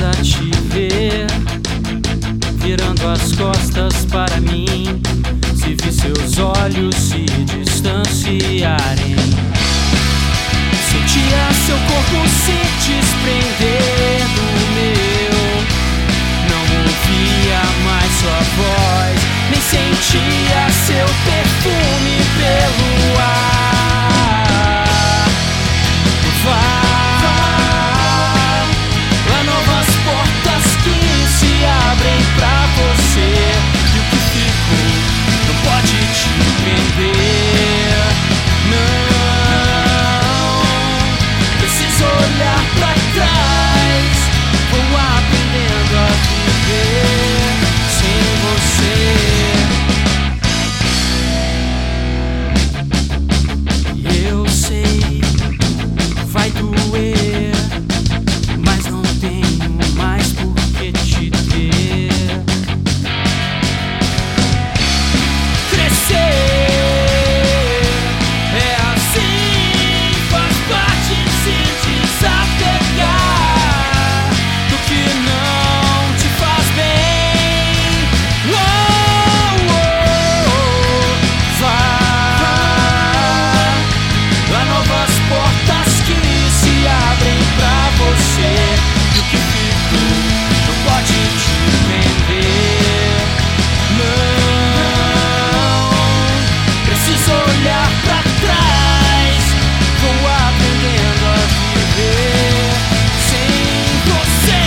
surpresa te ver, virando as costas para mim. Se vi seus olhos se distanciarem, sentia seu corpo se desprender do meu. Não ouvia mais sua voz, nem sentia seu perfume pelo ar. Há novas portas que se abrem pra você, e o que ficou não pode te prender. Não preciso olhar pra trás, vou aprendendo a viver sem você. E eu sei, vai doer, mas não tenho mais por que te ter. Crescer é assim, faz parte de se desapegar do que não te faz bem. Há novas portas que se abrem pra você, e o que ficou não pode te prender. Não preciso olhar pra trás, vou aprendendo a viver sem você.